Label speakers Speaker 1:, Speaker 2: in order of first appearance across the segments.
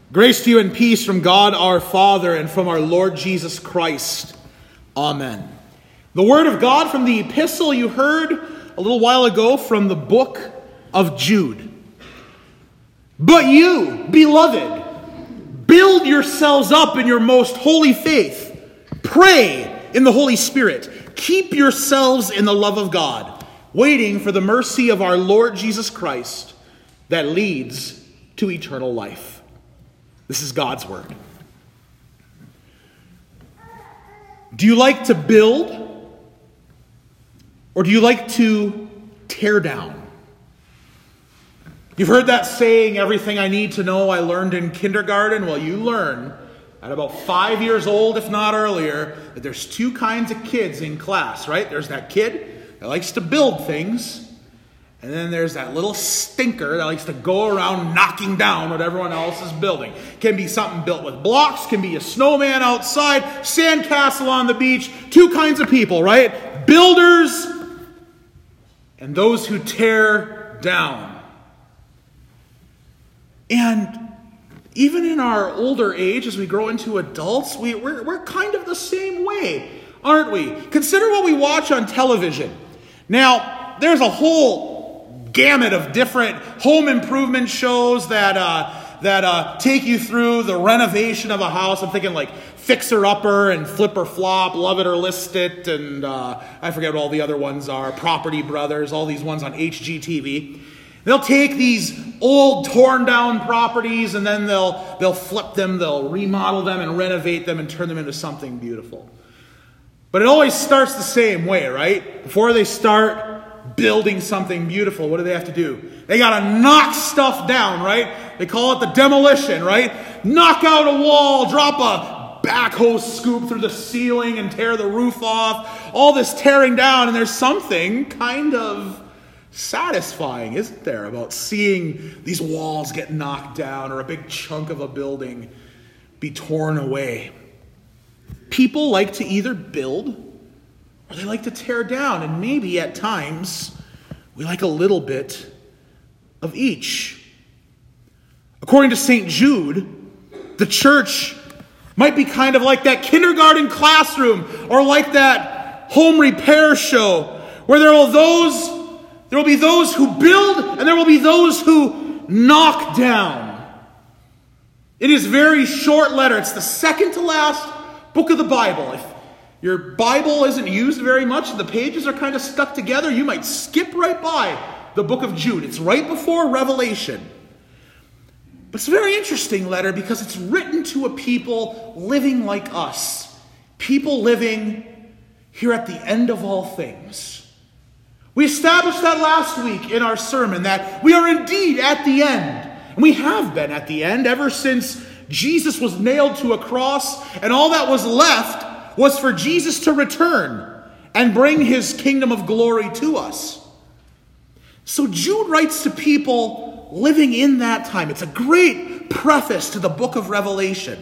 Speaker 1: Grace to you and peace from God our Father and from our Lord Jesus Christ. Amen. The word of God from the epistle you heard a little while ago from the book of Jude. But you, beloved, build yourselves up in your most holy faith. Pray in the Holy Spirit. Keep yourselves in the love of God, waiting for the mercy of our Lord Jesus Christ that leads to eternal life. This is God's word. Do you like to build? Or do you like to tear down? You've heard that saying, everything I need to know I learned in kindergarten. Well, you learn at about 5 years old, if not earlier, that there's two kinds of kids in class, right? There's that kid that likes to build things. And then there's that little stinker that likes to go around knocking down what everyone else is building. Can be something built with blocks, can be a snowman outside, sandcastle on the beach. Two kinds of people, right? Builders and those who tear down. And even in our older age, as we grow into adults, we're kind of the same way, aren't we? Consider what we watch on television. Now, there's a whole gamut of different home improvement shows that take you through the renovation of a house. I'm thinking like Fixer Upper and Flip or Flop, Love It or List It, and I forget what all the other ones are, Property Brothers, all these ones on HGTV. They'll take these old torn down properties and then they'll flip them, they'll remodel them and renovate them and turn them into something beautiful. But it always starts the same way, right? Before they start building something beautiful, what do they have to do? They got to knock stuff down, right? They call it the demolition, right? Knock out a wall, drop a backhoe scoop through the ceiling and tear the roof off. All this tearing down, and there's something kind of satisfying, isn't there, about seeing these walls get knocked down or a big chunk of a building be torn away. People like to either build or they like to tear down, and maybe at times we like a little bit of each. According to St. Jude, the church might be kind of like that kindergarten classroom or like that home repair show where there will be those who build and there will be those who knock down. It is a very short letter. It's the second to last book of the Bible. If your Bible isn't used very much, the pages are kind of stuck together, you might skip right by the book of Jude. It's right before Revelation. But it's a very interesting letter because it's written to a people living like us. People living here at the end of all things. We established that last week in our sermon, that we are indeed at the end. And we have been at the end ever since Jesus was nailed to a cross, and all that was left was for Jesus to return and bring his kingdom of glory to us. So Jude writes to people living in that time. It's a great preface to the book of Revelation.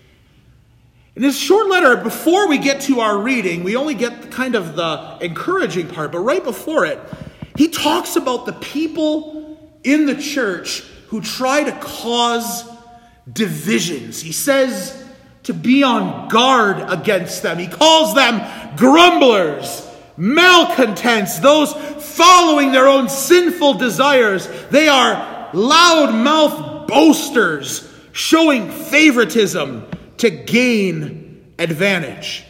Speaker 1: In this short letter, before we get to our reading, we only get kind of the encouraging part, but right before it, he talks about the people in the church who try to cause divisions. He says to be on guard against them. He calls them grumblers, malcontents, those following their own sinful desires. They are loud-mouthed boasters, showing favoritism to gain advantage.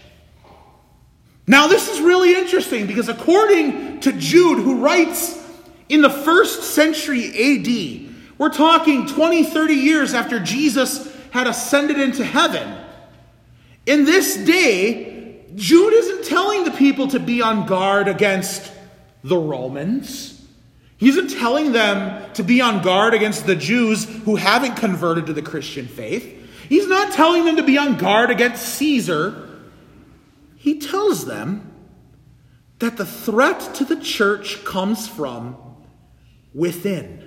Speaker 1: Now, this is really interesting because according to Jude, who writes in the 1st century AD, we're talking 20, 30 years after Jesus had ascended into heaven. In this day, Jude isn't telling the people to be on guard against the Romans. He isn't telling them to be on guard against the Jews who haven't converted to the Christian faith. He's not telling them to be on guard against Caesar. He tells them that the threat to the church comes from within.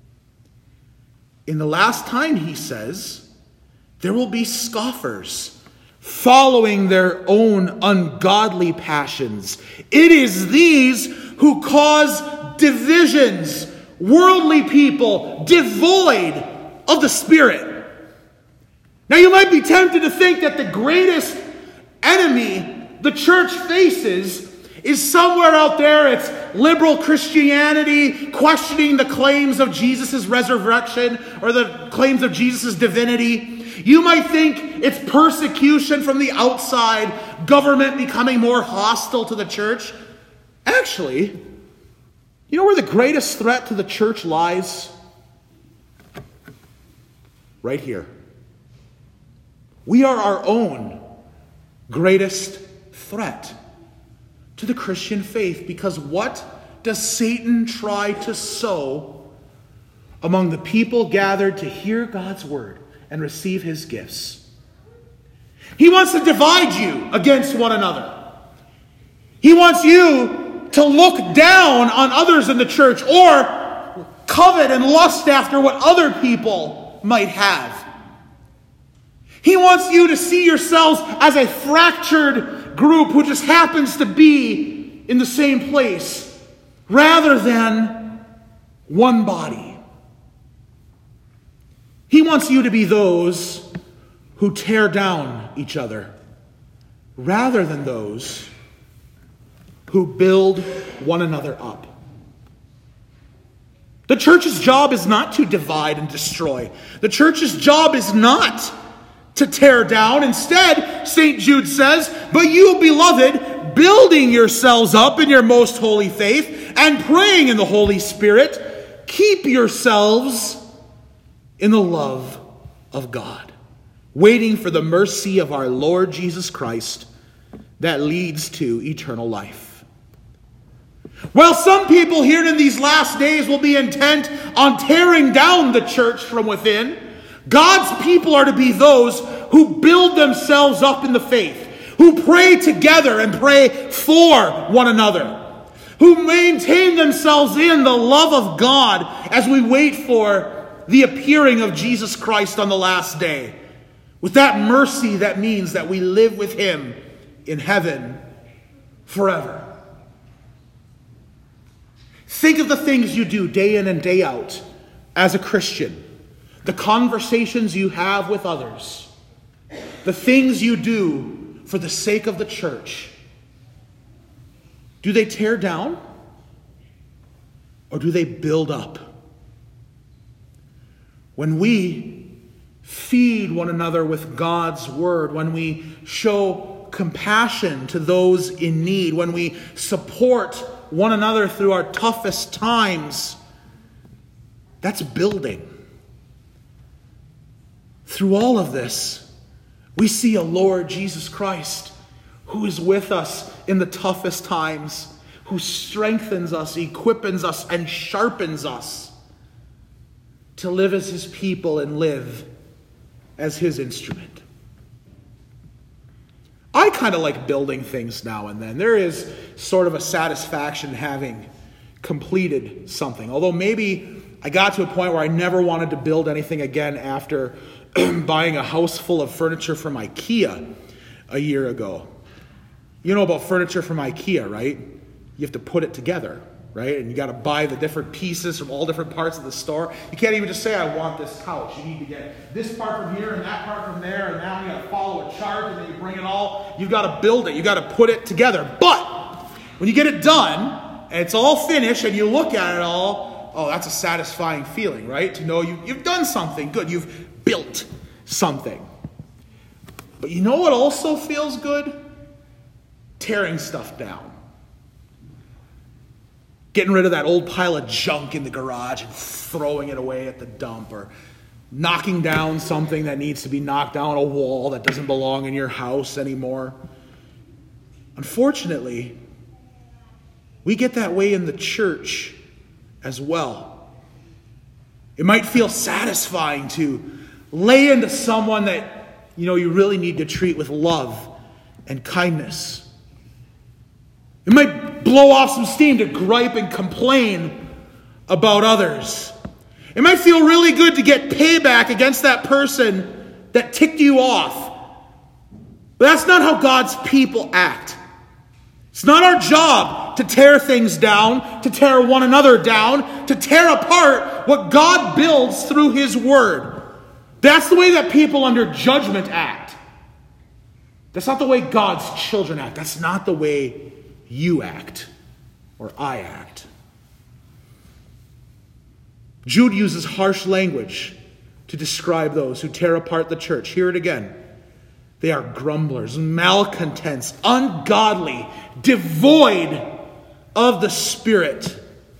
Speaker 1: In the last time, he says, there will be scoffers following their own ungodly passions. It is these who cause divisions, worldly people devoid of the Spirit. Now you might be tempted to think that the greatest enemy the church faces is somewhere out there. It's liberal Christianity questioning the claims of Jesus' resurrection or the claims of Jesus' divinity. You might think it's persecution from the outside, government becoming more hostile to the church. Actually, you know where the greatest threat to the church lies? Right here. We are our own greatest threat to the Christian faith, because what does Satan try to sow among the people gathered to hear God's word and receive his gifts? He wants to divide you against one another. He wants you to look down on others in the church or covet and lust after what other people might have. He wants you to see yourselves as a fractured group who just happens to be in the same place rather than one body. He wants you to be those who tear down each other rather than those who build one another up. The church's job is not to divide and destroy. The church's job is not to tear down. Instead, St. Jude says, "But you, beloved, building yourselves up in your most holy faith and praying in the Holy Spirit, keep yourselves in the love of God, waiting for the mercy of our Lord Jesus Christ that leads to eternal life." Well, some people here in these last days will be intent on tearing down the church from within. God's people are to be those who build themselves up in the faith, who pray together and pray for one another, who maintain themselves in the love of God as we wait for the appearing of Jesus Christ on the last day, with that mercy that means that we live with him in heaven forever. Think of the things you do day in and day out as a Christian. The conversations you have with others, the things you do for the sake of the church. Do they tear down or do they build up? When we feed one another with God's word, when we show compassion to those in need, when we support one another through our toughest times, that's building. Through all of this, we see a Lord Jesus Christ who is with us in the toughest times, who strengthens us, equips us, and sharpens us to live as his people and live as his instrument. I kind of like building things now and then. There is sort of a satisfaction having completed something. Although maybe I got to a point where I never wanted to build anything again after buying a house full of furniture from IKEA a year ago. You know about furniture from IKEA, right? You have to put it together, right? And you got to buy the different pieces from all different parts of the store. You can't even just say, "I want this couch." You need to get this part from here and that part from there, and now you got to follow a chart, and then you bring it all. You've got to build it. You've got to put it together. But when you get it done, and it's all finished, and you look at it all, oh, that's a satisfying feeling, right? To know you've done something good. You've built something. But you know what also feels good? Tearing stuff down. Getting rid of that old pile of junk in the garage and throwing it away at the dump, or knocking down something that needs to be knocked down, a wall that doesn't belong in your house anymore. Unfortunately, we get that way in the church as well. It might feel satisfying to lay into someone that you really need to treat with love and kindness. It might blow off some steam to gripe and complain about others. It might feel really good to get payback against that person that ticked you off. But that's not how God's people act. It's not our job to tear things down, to tear one another down, to tear apart what God builds through his word. That's the way that people under judgment act. That's not the way God's children act. That's not the way you act or I act. Jude uses harsh language to describe those who tear apart the church. Hear it again. They are grumblers, malcontents, ungodly, devoid of the Spirit.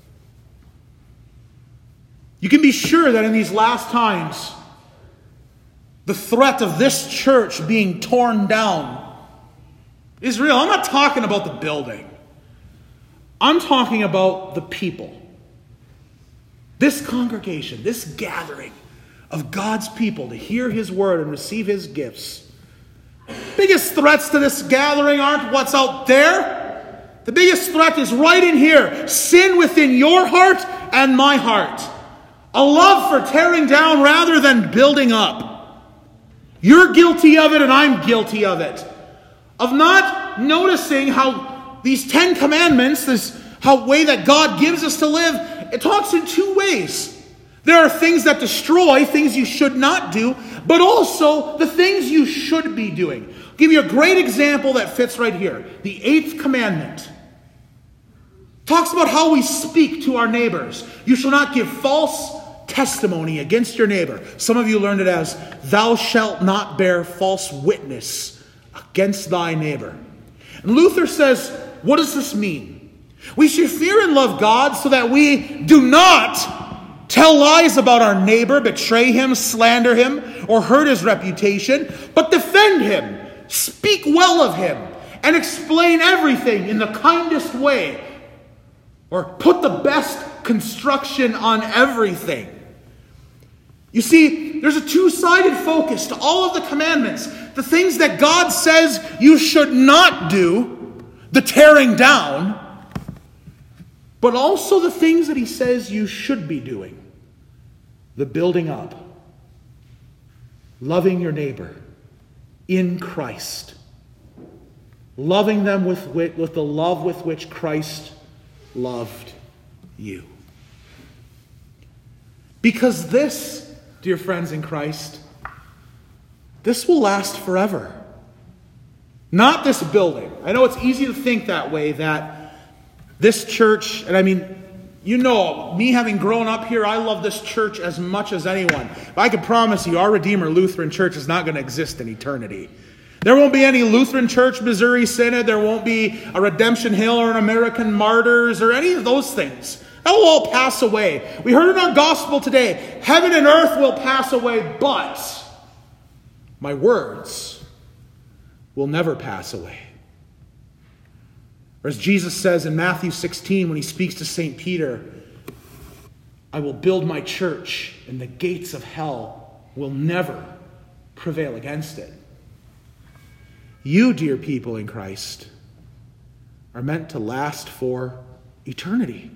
Speaker 1: You can be sure that in these last times, the threat of this church being torn down is real. I'm not talking about the building. I'm talking about the people. This congregation, this gathering of God's people to hear His word and receive His gifts. Biggest threats to this gathering aren't what's out there. The biggest threat is right in here. Sin within your heart and my heart. A love for tearing down rather than building up. You're guilty of it and I'm guilty of it. Of not noticing how these 10 commandments, this way that God gives us to live, it talks in two ways. There are things that destroy, things you should not do, but also the things you should be doing. I'll give you a great example that fits right here. The 8th commandment talks about how we speak to our neighbors. You shall not give false testimony against your neighbor. Some of you learned it as, thou shalt not bear false witness against thy neighbor. And Luther says, what does this mean? We should fear and love God so that we do not tell lies about our neighbor, betray him, slander him, or hurt his reputation, but defend him, speak well of him, and explain everything in the kindest way, or put the best construction on everything. You see, there's a two-sided focus to all of the commandments. The things that God says you should not do, the tearing down, but also the things that He says you should be doing, the building up, loving your neighbor in Christ, loving them with the love with which Christ loved you. Because this, dear friends in Christ, this will last forever. Not this building. I know it's easy to think that way, that this church, and I mean, you know, me having grown up here, I love this church as much as anyone. But I can promise you, our Redeemer Lutheran Church is not going to exist in eternity. There won't be any Lutheran Church, Missouri Synod. There won't be a Redemption Hill or an American Martyrs or any of those things. That will all pass away. We heard in our gospel today, heaven and earth will pass away, but my words will never pass away. Or as Jesus says in Matthew 16 when He speaks to St. Peter, I will build my church and the gates of hell will never prevail against it. You, dear people in Christ, are meant to last for eternity.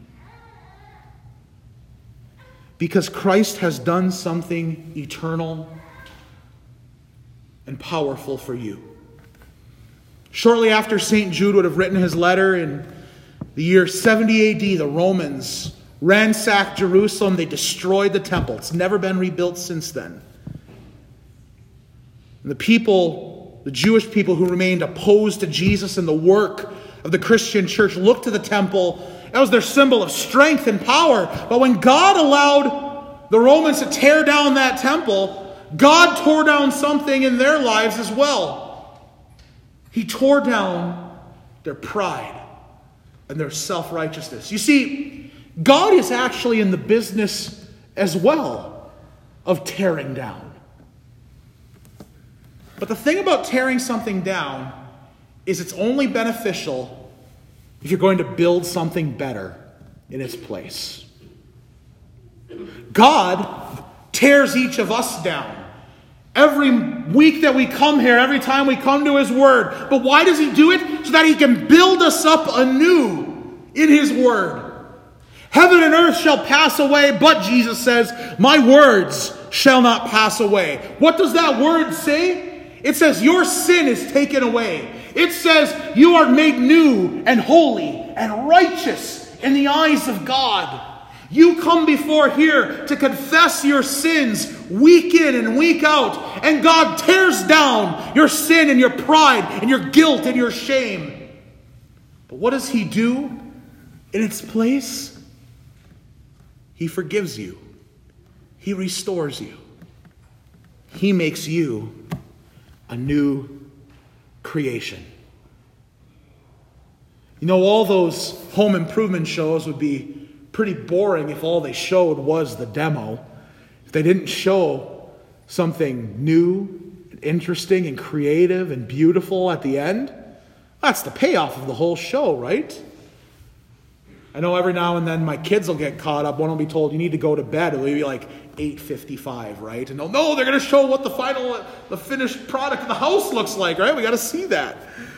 Speaker 1: Because Christ has done something eternal and powerful for you. Shortly after St. Jude would have written his letter in the year 70 AD, the Romans ransacked Jerusalem. They destroyed the temple. It's never been rebuilt since then. And the people, the Jewish people who remained opposed to Jesus and the work of the Christian church, looked to the temple. That was their symbol of strength and power. But when God allowed the Romans to tear down that temple, God tore down something in their lives as well. He tore down their pride and their self-righteousness. You see, God is actually in the business as well of tearing down. But the thing about tearing something down is it's only beneficial if you're going to build something better in its place. God tears each of us down. Every week that we come here, every time we come to His Word. But why does He do it? So that He can build us up anew in His Word. Heaven and earth shall pass away, but Jesus says, my words shall not pass away. What does that word say? It says your sin is taken away. It says you are made new and holy and righteous in the eyes of God. You come before here to confess your sins week in and week out. And God tears down your sin and your pride and your guilt and your shame. But what does he do in its place? He forgives you. He restores you. He makes you a new creation. You know, all those home improvement shows would be pretty boring if all they showed was the demo. If they didn't show something new, and interesting, and creative, and beautiful at the end. That's the payoff of the whole show, right? I know every now and then my kids will get caught up. One will be told, you need to go to bed. It'll be like 8:55, right? And they're going to show what the finished product of the house looks like, right? We got to see that.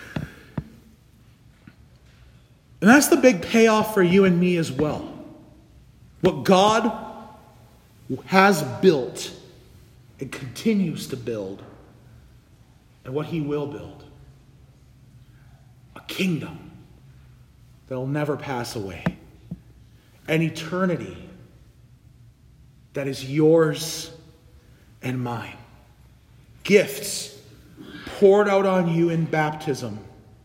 Speaker 1: And that's the big payoff for you and me as well. What God has built and continues to build, and what he will build. A kingdom that will never pass away. An eternity that is yours and mine. Gifts poured out on you in baptism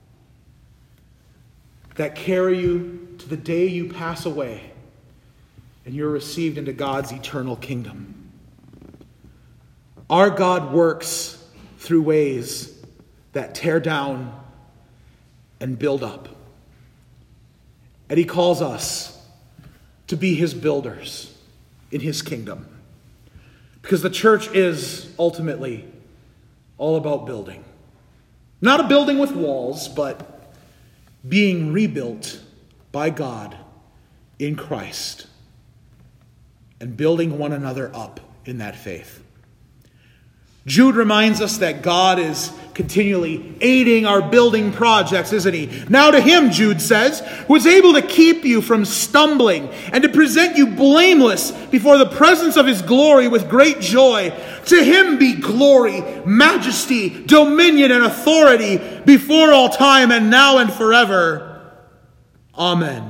Speaker 1: that carry you to the day you pass away and you're received into God's eternal kingdom. Our God works through ways that tear down and build up. And he calls us to be his builders in his kingdom. Because the church is ultimately all about building. Not a building with walls, but being rebuilt by God in Christ. And building one another up in that faith. Jude reminds us that God is continually aiding our building projects, isn't he? Now to him, Jude says, who is able to keep you from stumbling and to present you blameless before the presence of his glory with great joy. To him be glory, majesty, dominion, and authority before all time and now and forever. Amen.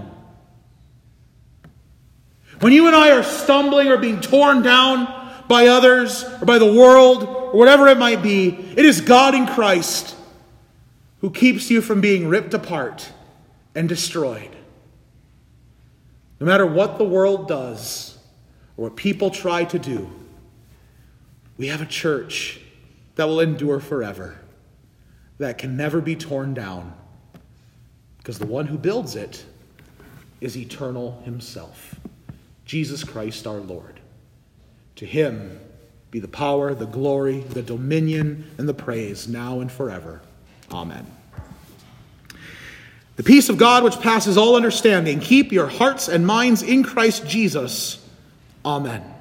Speaker 1: When you and I are stumbling or being torn down by others or by the world or whatever it might be, it is God in Christ who keeps you from being ripped apart and destroyed. No matter what the world does or what people try to do, we have a church that will endure forever, that can never be torn down, because the one who builds it is eternal himself. Jesus Christ our Lord. To him be the power, the glory, the dominion, and the praise now and forever. Amen. The peace of God which passes all understanding, keep your hearts and minds in Christ Jesus. Amen.